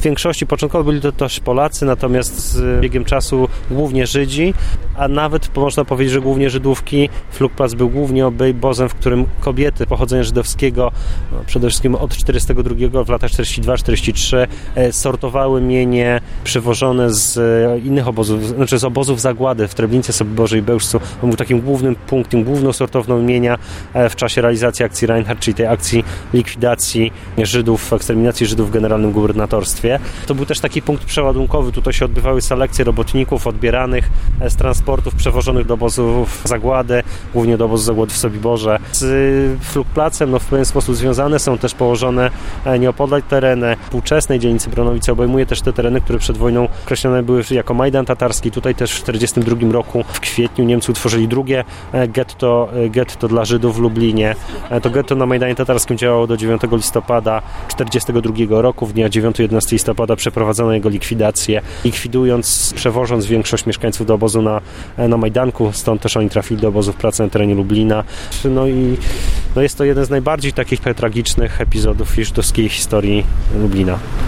W większości początkowo byli to też Polacy, natomiast z biegiem czasu głównie Żydzi, a nawet można powiedzieć, że głównie Żydówki. Flugplatz był głównie obozem, w którym kobiety pochodzenia żydowskiego, przede wszystkim od 1942 w latach 42-43 sortowały mienie przywożone z innych obozów, znaczy z obozów zagłady w Treblince, Soborze i Bełżcu. On był takim głównym punktem, główną sortowną mienia w czasie realizacji akcji Reinhardt, czyli tej akcji likwidacji Żydów, eksterminacji Żydów w generalnym gubernatorstwie. To był też taki punkt przeładunkowy. Tutaj się odbywały selekcje robotników odbieranych z transportów przewożonych do obozów zagłady, głównie do obozu zagłady w Sobiborze. Z Flugplacem w pewien sposób związane są też położone nieopodal tereny współczesnej dzielnicy Bronowice. Obejmuje też te tereny, które przed wojną określone były jako Majdan Tatarski. Tutaj też w 1942 roku w kwietniu Niemcy utworzyli drugie getto dla Żydów w Lublinie. To getto na Majdanie Tatarskim działało do 9 listopada 1942 roku. W dniach 9-11 listopada przeprowadzono jego likwidację, likwidując, przewożąc większość mieszkańców do obozu na Majdanku. Stąd też oni trafili do obozów pracy na terenie Lublina. Jest to jeden z najbardziej takich tragicznych epizodów w żydowskiej historii Lublina.